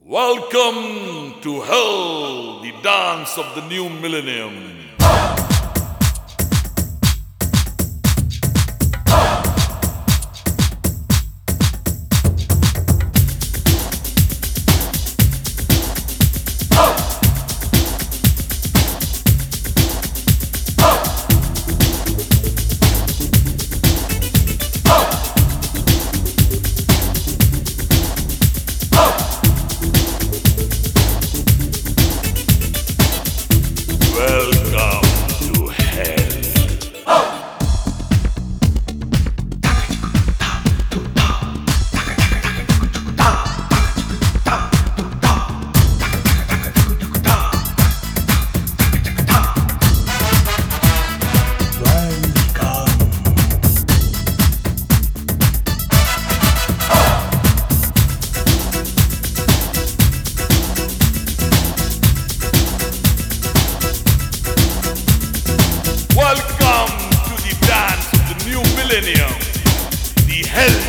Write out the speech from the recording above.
Welcome to Hell, the dance of the new millennium. Welcome to Hell. Welcome to the dance of the new millennium, the Hell